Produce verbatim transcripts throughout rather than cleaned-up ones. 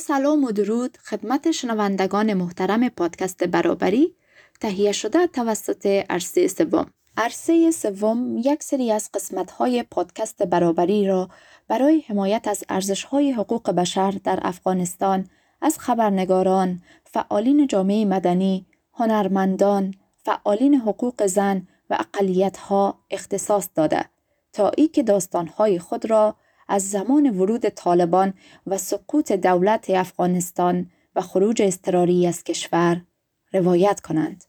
سلام و درود خدمت شنوندگان محترم پادکست برابری تهیه شده توسط عرصه سوم. عرصه سوم یک سری از قسمت‌های پادکست برابری را برای حمایت از ارزش‌های حقوق بشر در افغانستان از خبرنگاران، فعالین جامعه مدنی، هنرمندان، فعالین حقوق زن و اقلیت‌ها اختصاص داده تا ای که داستان‌های خود را از زمان ورود طالبان و سقوط دولت افغانستان و خروج اضطراری از کشور روایت کنند.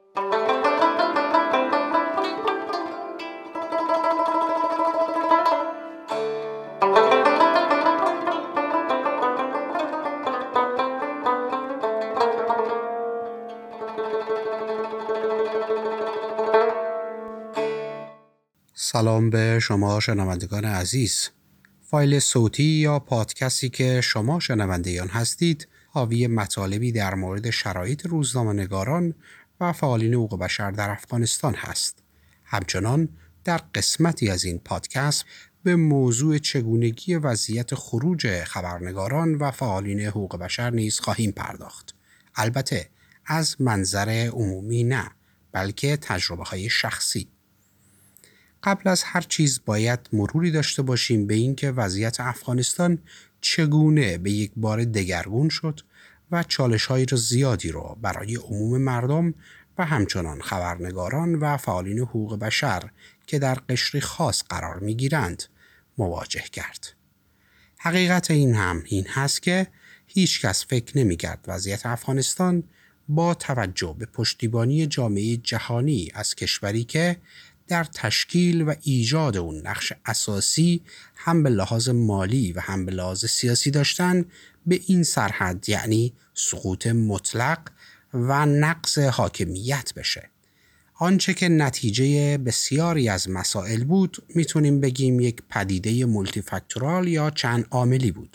سلام به شما شنوندگان عزیز. فایل صوتی یا پادکستی که شما شنونده آن هستید حاوی مطالبی در مورد شرایط روزنامه‌نگاران و فعالین حقوق بشر در افغانستان هست. همچنان در قسمتی از این پادکست به موضوع چگونگی وضعیت خروج خبرنگاران و فعالین حقوق بشر نیز خواهیم پرداخت. البته از منظر عمومی نه، بلکه تجربه‌های شخصی. قبل از هر چیز باید مروری داشته باشیم به این که وضعیت افغانستان چگونه به یک بار دگرگون شد و چالش‌های زیادی را برای عموم مردم و همچنان خبرنگاران و فعالین حقوق بشر که در قشری خاص قرار می‌گیرند مواجه کرد. حقیقت این هم این هست که هیچ کس فکر نمی‌کرد وضعیت افغانستان با توجه به پشتیبانی جامعه جهانی از کشوری که در تشکیل و ایجاد اون نقش اساسی هم به لحاظ مالی و هم به لحاظ سیاسی داشتن به این سرحد، یعنی سقوط مطلق و نقض حاکمیت بشه. آنچه که نتیجه بسیاری از مسائل بود میتونیم بگیم یک پدیده مولتی فاکتورال یا چند عاملی بود.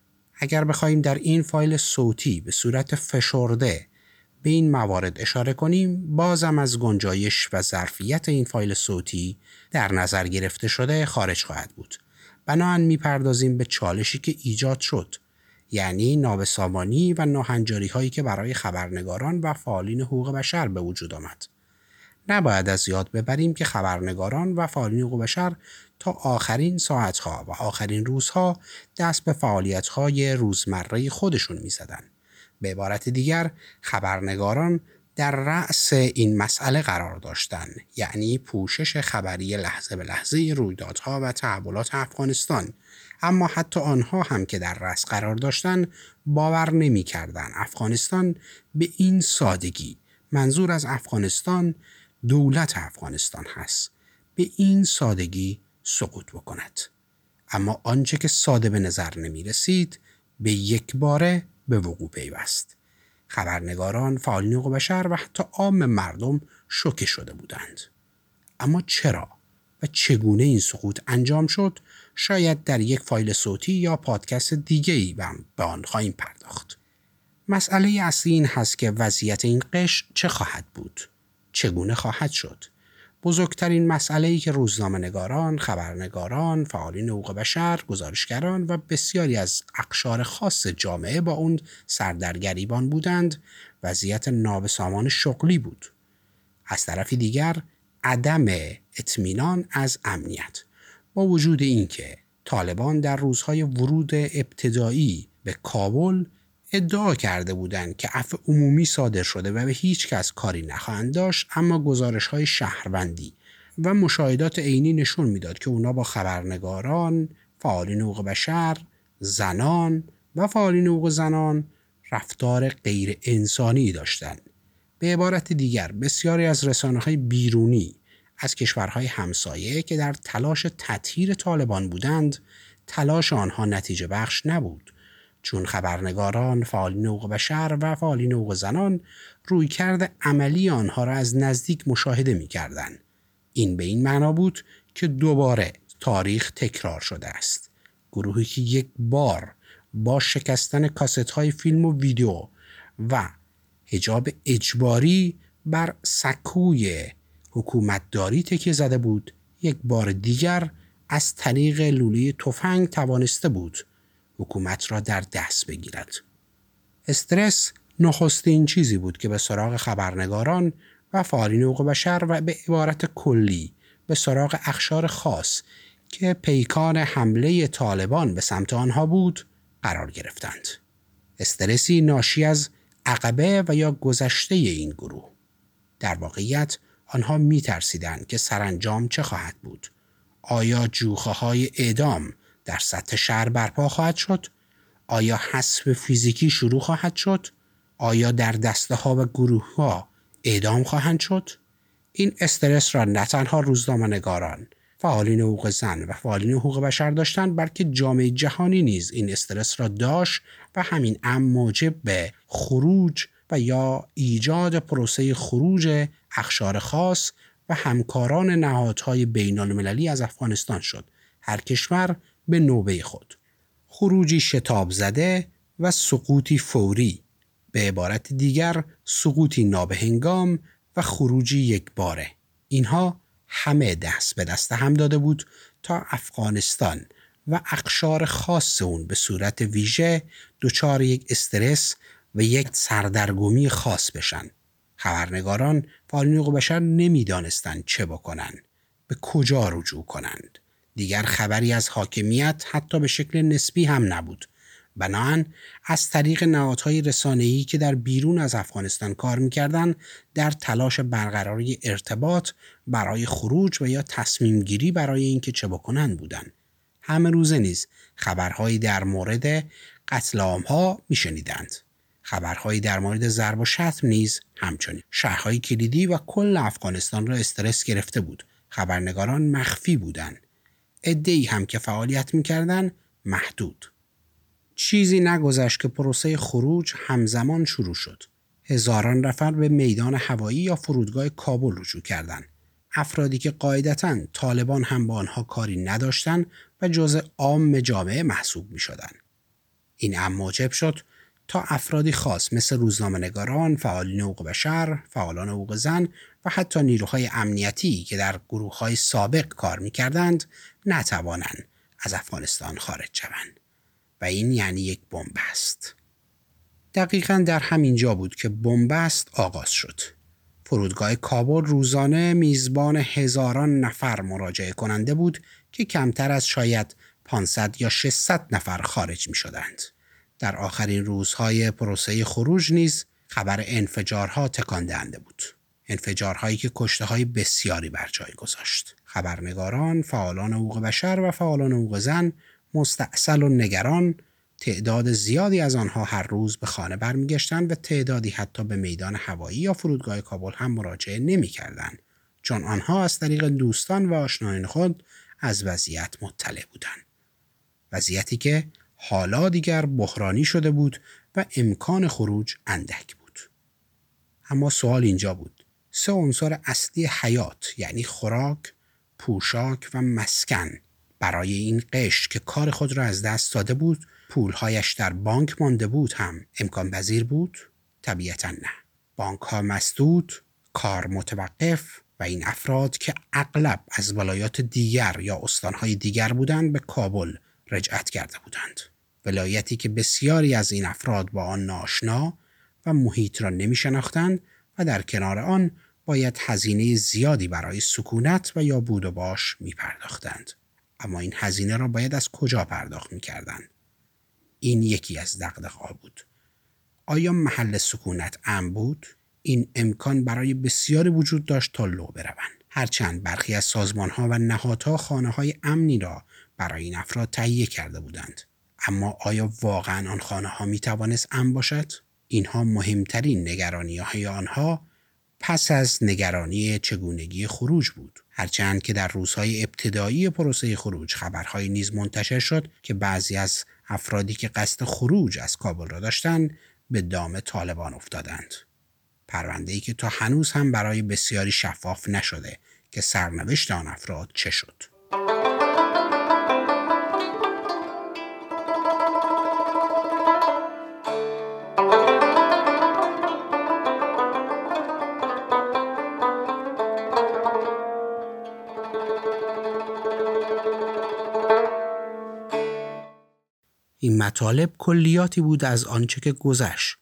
اگر بخوایم در این فایل صوتی به صورت فشرده به این موارد اشاره کنیم، بازم از گنجایش و ظرفیت این فایل صوتی در نظر گرفته شده خارج خواهد بود. بنابراین میپردازیم به چالشی که ایجاد شد، یعنی نابسامانی و ناهنجاری هایی که برای خبرنگاران و فعالین حقوق بشر به وجود آمد. نباید از یاد ببریم که خبرنگاران و فعالین حقوق بشر تا آخرین ساعتها و آخرین روزها دست به فعالیت‌های روزمره خودشون می‌زدند. به عبارت دیگر خبرنگاران در رأس این مسئله قرار داشتند، یعنی پوشش خبری لحظه به لحظه رویدادها و تحولات افغانستان. اما حتی آنها هم که در رأس قرار داشتند باور نمی‌کردند افغانستان به این سادگی، منظور از افغانستان دولت افغانستان هست، به این سادگی سقوط بکند. اما آنچه که ساده به نظر نمی رسید به یک باره به وقوع پیوست. خبرنگاران، فعالین حقوق بشر و حتی عام مردم شوکه شده بودند. اما چرا و چگونه این سقوط انجام شد؟ شاید در یک فایل صوتی یا پادکست دیگه‌ای به آن خواهیم پرداخت. مسئله اصلی این هست که وضعیت این قشر چه خواهد بود؟ چگونه خواهد شد؟ بزرگترین مسئله‌ای که روزنامه‌نگاران، خبرنگاران، فعالین حقوق بشر، گزارشگران و بسیاری از اقشار خاص جامعه با اون سردرگریبان بودند، وضعیت نابسامان شغلی بود. از طرف دیگر عدم اطمینان از امنیت. با وجود اینکه طالبان در روزهای ورود ابتدایی به کابل ادعا کرده بودند که عفو عمومی صادر شده و به هیچ کس کاری نخواهند داشت، اما گزارش‌های شهروندی و مشاهدات عینی نشون میداد که اونا با خبرنگاران، فعالین حقوق بشر، زنان و فعالین حقوق زنان رفتار غیر انسانی داشتند. به عبارت دیگر بسیاری از رسانه‌های بیرونی از کشورهای همسایه که در تلاش تطهیر طالبان بودند، تلاش آنها نتیجه بخش نبود، چون خبرنگاران، فعالین حقوق بشر و فعالین حقوق زنان رویکرد عملی آنها را از نزدیک مشاهده می‌کردند. این به این معنا بود که دوباره تاریخ تکرار شده است. گروهی که یک بار با شکستن کاست‌های فیلم و ویدیو و حجاب اجباری بر سکوی حکومتداری تکیه زده بود، یک بار دیگر از طریق لوله تفنگ توانسته بود حکومت را در دست بگیرد. استرس نخستین چیزی بود که به سراغ خبرنگاران و فعالین حقوق بشر و به عبارت کلی به سراغ اقشار خاص که پیکان حمله طالبان به سمت آنها بود قرار گرفتند. استرسی ناشی از عقبه و یا گذشته این گروه. در واقعیت آنها می ترسیدند که سرانجام چه خواهد بود. آیا جوخه های اعدام در سطح شهر برپا خواهد شد؟ آیا حذف فیزیکی شروع خواهد شد؟ آیا در دسته ها و گروه ها اعدام خواهند شد؟ این استرس را نه تنها روزنامه‌نگاران، فعالین حقوق زن و فعالین حقوق بشر داشتند، بلکه جامعه جهانی نیز این استرس را داشت و همین امر موجب به خروج و یا ایجاد پروسه خروج اقشار خاص و همکاران نهادهای بین‌المللی از افغانستان شد، هر کشور به نوبه خود. خروجی شتاب زده و سقوطی فوری، به عبارت دیگر سقوطی نابهنگام و خروجی یکباره. اینها همه دست به دست هم داده بود تا افغانستان و اقشار خاص اون به صورت ویژه دچار یک استرس و یک سردرگمی خاص بشن. خبرنگاران، فعالین حقوق بشر نمیدانستند چه بکنن، به کجا رجوع کنند. دیگر خبری از حاکمیت حتی به شکل نسبی هم نبود. بنابراین از طریق نهادهای رسانه‌ای که در بیرون از افغانستان کار می‌کردند در تلاش برقراری ارتباط برای خروج و یا تصمیم گیری برای اینکه چه بکنند بودند. همه روزه نیز خبرهایی در مورد قتل عام‌ها می‌شنیدند. خبرهایی در مورد ضرب و شتم نیز همچنین. شهرهای کلیدی و کل افغانستان را استرس گرفته بود. خبرنگاران مخفی بودند. عده‌ای هم که فعالیت می‌کردند محدود. چیزی نگذشت که پروسه خروج همزمان شروع شد. هزاران نفر به میدان هوایی یا فرودگاه کابل رجوع کردند. افرادی که قاعدتاً طالبان هم با آنها کاری نداشتند و جزء عام جامعه محسوب می‌شدند. این امر موجب شد تا افرادی خاص مثل روزنامه‌نگاران، فعالین حقوق بشر، فعالان حقوق زن و حتی نیروهای امنیتی که در گروه‌های سابق کار می‌کردند نتوانند از افغانستان خارج شوند. و این یعنی یک بنبست. دقیقاً در همین جا بود که بنبست آغاز شد. فرودگاه کابل روزانه میزبان هزاران نفر مراجعه کننده بود که کمتر از شاید پانصد یا ششصد نفر خارج می شدند. در آخرین روزهای پروسه خروج نیز خبر انفجارها تکان دهنده بود. انفجارهایی که کشته‌های بسیاری بر جای گذاشت. خبرنگاران، فعالان حقوق بشر و فعالان حقوق زن مستعسل و نگران، تعداد زیادی از آنها هر روز به خانه برمیگشتند و تعدادی حتی به میدان هوایی یا فرودگاه کابل هم مراجعه نمی‌کردند، چون آنها از طریق دوستان و آشنایان خود از وضعیت مطلع بودند. وضعیتی که حالا دیگر بحرانی شده بود و امکان خروج اندک بود. اما سوال اینجا بود: سه عنصر اصلی حیات، یعنی خوراک، پوشاک و مسکن، برای این قشر که کار خود را از دست داده بود، پولهایش در بانک مانده بود، هم امکان پذیر بود؟ طبیعتاً نه. بانک ها مسدود، کار متوقف و این افراد که اغلب از ولایات دیگر یا استانهای دیگر بودند به کابل رجعت کرده بودند. ولایتی که بسیاری از این افراد با آن ناآشنا و محیط را نمی شناختند و در کنار آن باید هزینه زیادی برای سکونت و یا بود و باش می پرداختند. اما این هزینه را باید از کجا پرداخت می کردند؟ این یکی از دغدغه‌ها بود. آیا محل سکونت امن بود؟ این امکان برای بسیاری وجود داشت تا لو بروند. هرچند برخی از سازمان‌ها و نهادها خانه‌های امنی را برای این افراد تهیه کرده بودند. اما آیا واقعاً آن خانه‌ها می‌توانست امن باشد؟ اینها مهمترین نگرانی‌های آنها پس از نگرانی چگونگی خروج بود. هرچند که در روزهای ابتدایی پروسه خروج خبرهایی نیز منتشر شد که بعضی از افرادی که قصد خروج از کابل را داشتند به دام طالبان افتادند. پرونده‌ای که تا هنوز هم برای بسیاری شفاف نشده که سرنوشت آن افراد چه شد. این مطالب کلیاتی بود از آنچه که گذشت.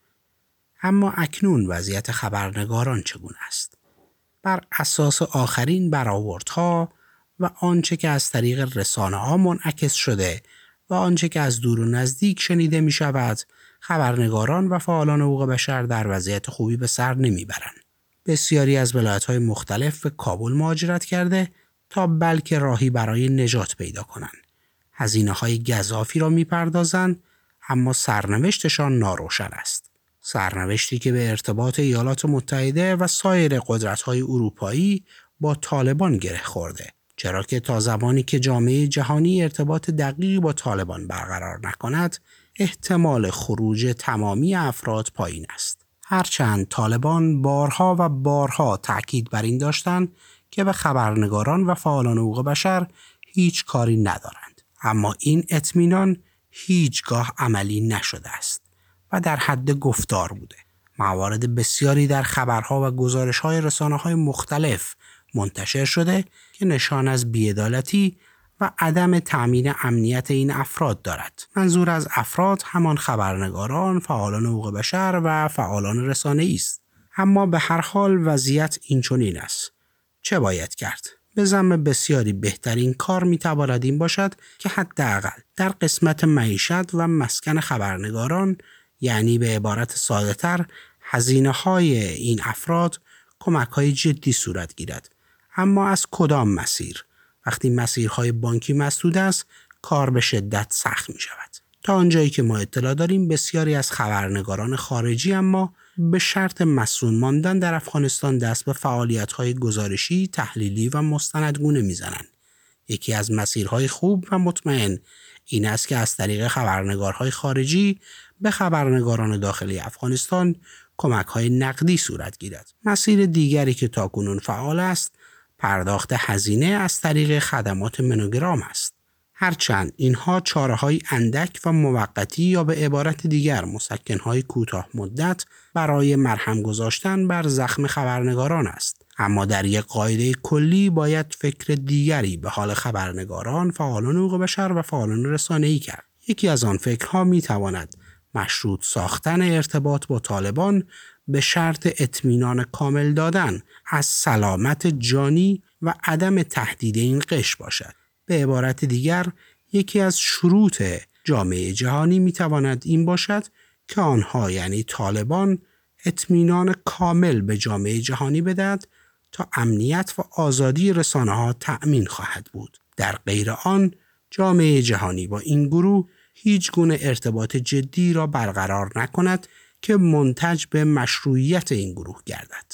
اما اکنون وضعیت خبرنگاران چگونه است؟ بر اساس آخرین برآوردها و آنچه که از طریق رسانه‌ها منعکس شده و آنچه که از دور و نزدیک شنیده می شود، خبرنگاران و فعالان حقوق بشر در وضعیت خوبی به سر نمی برند. بسیاری از ولایت‌های مختلف به کابل مهاجرت کرده تا بلکه راهی برای نجات پیدا کنند. هزینه‌های گزافی را می‌پردازند، اما سرنوشتشان ناروشن است. سرنوشتی که به ارتباط ایالات متحده و سایر قدرت‌های اروپایی با طالبان گره خورده، چرا که تا زمانی که جامعه جهانی ارتباط دقیقی با طالبان برقرار نکند، احتمال خروج تمامی افراد پایین است. هرچند طالبان بارها و بارها تأکید بر این داشتند که به خبرنگاران و فعالان حقوق بشر هیچ کاری ندارند، اما این اطمینان هیچگاه عملی نشده است و در حد گفتار بوده. موارد بسیاری در خبرها و گزارش‌های رسانه‌های مختلف منتشر شده که نشان از بی‌عدالتی و عدم تأمین امنیت این افراد دارد. منظور از افراد همان خبرنگاران، فعالان حقوق بشر و فعالان رسانه‌ای است. اما به هر حال وضعیت اینچنین است. چه باید کرد؟ به زعم بسیاری بهترین کار می‌تواند این باشد که حداقل در قسمت معیشت و مسکن خبرنگاران، یعنی به عبارت ساده‌تر هزینه‌های این افراد، کمک‌های جدی صورت گیرد. اما از کدام مسیر؟ وقتی مسیرهای بانکی مسدود است، کار به شدت سخت می شود. تا آنجایی که ما اطلاع داریم بسیاری از خبرنگاران خارجی اما به شرط مسئول ماندن در افغانستان دست به فعالیت‌های گزارشی، تحلیلی و مستندگونه می‌زنند. یکی از مسیرهای خوب و مطمئن این است که از طریق خبرنگارهای خارجی به خبرنگاران داخلی افغانستان کمک‌های نقدی صورت گیرد. مسیر دیگری که تاکنون فعال است، پرداخت هزینه از طریق خدمات منوگرام است. هرچند اینها چاره‌های اندک و موقتی یا به عبارت دیگر مسکن‌های کوتاه مدت برای مرهم گذاشتن بر زخم خبرنگاران است، اما در یک قاعده کلی باید فکر دیگری به حال خبرنگاران، فعالان حقوق بشر و فعالان رسانه‌ای کرد. یکی از آن فکرها می‌تواند مشروط ساختن ارتباط با طالبان به شرط اطمینان کامل دادن از سلامت جانی و عدم تهدید این قشر باشد. به عبارت دیگر، یکی از شروط جامعه جهانی میتواند این باشد که آنها یعنی طالبان اطمینان کامل به جامعه جهانی بدهد تا امنیت و آزادی رسانه‌ها تأمین خواهد بود. در غیر آن، جامعه جهانی با این گروه هیچ گونه ارتباط جدی را برقرار نکند که منتج به مشروعیت این گروه گردد.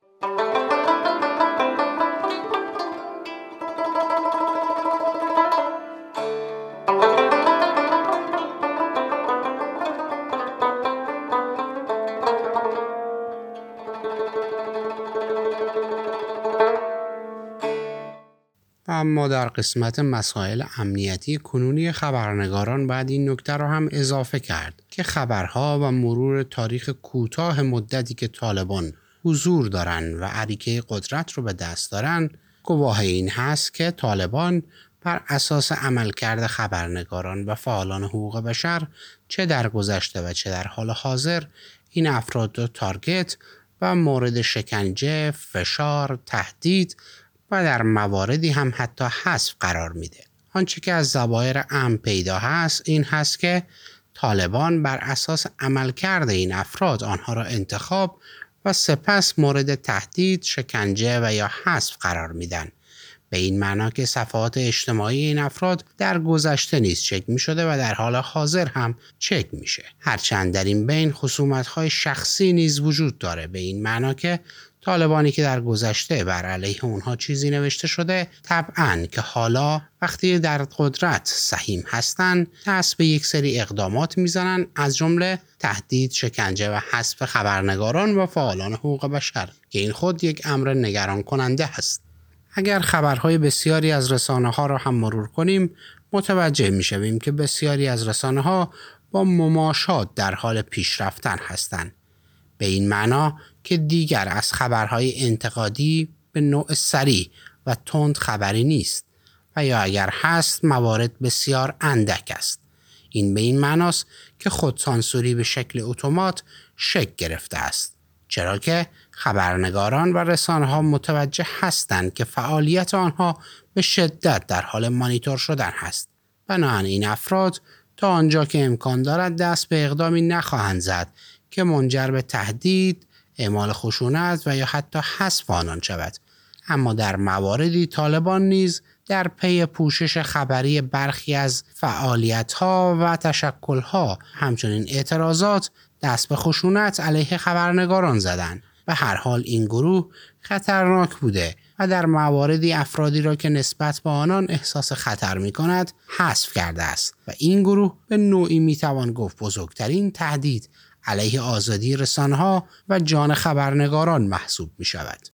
اما در قسمت مسائل امنیتی کنونی خبرنگاران باید این نکته را هم اضافه کرد که خبرها و مرور تاریخ کوتاه مدتی که طالبان حضور دارند و اریکه قدرت رو به دست دارند گواه این هست که طالبان بر اساس عملکرد خبرنگاران و فعالان حقوق بشر چه در گذشته و چه در حال حاضر این افراد را تارگت و مورد شکنجه، فشار، تهدید و در مواردی هم حتی حذف قرار میده. آنچه که از ظواهر امن پیدا هست این هست که طالبان بر اساس عملکرد این افراد آنها را انتخاب و سپس مورد تهدید، شکنجه و یا حذف قرار میدن. به این معنا که صفحات اجتماعی این افراد در گذشته نیز چک می شده و در حال حاضر هم چک میشه. هرچند در این بین خصومت‌های شخصی نیز وجود داره، به این معنا که طالبانی که در گذشته بر علیه اونها چیزی نوشته شده طبعاً که حالا وقتی در قدرت سهیم هستن دست به یک سری اقدامات میزنن، از جمله تهدید، شکنجه و حذف خبرنگاران و فعالان حقوق بشر که این خود یک امر نگران کننده است. اگر خبرهای بسیاری از رسانه‌ها را هم مرور کنیم متوجه میشویم که بسیاری از رسانه‌ها با مماشات در حال پیشرفتن هستند. به این معنا که دیگر از خبرهای انتقادی به نوع سریع و تند خبری نیست و یا اگر هست موارد بسیار اندک است. این به این معناست که خودسانسوری به شکل اتومات شکل گرفته است، چرا که خبرنگاران و رسانه‌ها متوجه هستند که فعالیت آنها به شدت در حال مانیتور شدن است. بنابراین این افراد تا آنجا که امکان دارد دست به اقدامی نخواهند زد که منجر به تهدید، اعمال خشونت و یا حتی حذف آنان شود. اما در مواردی طالبان نیز در پی پوشش خبری برخی از فعالیت‌ها و تشکل‌ها همچنین اعتراضات دست به خشونت علیه خبرنگاران زدند. به هر حال این گروه خطرناک بوده و در مواردی افرادی را که نسبت به آنان احساس خطر می کند حذف کرده است و این گروه به نوعی می توان گفت بزرگترین تهدید علیه آزادی رسانه‌ها و جان خبرنگاران محسوب می شود.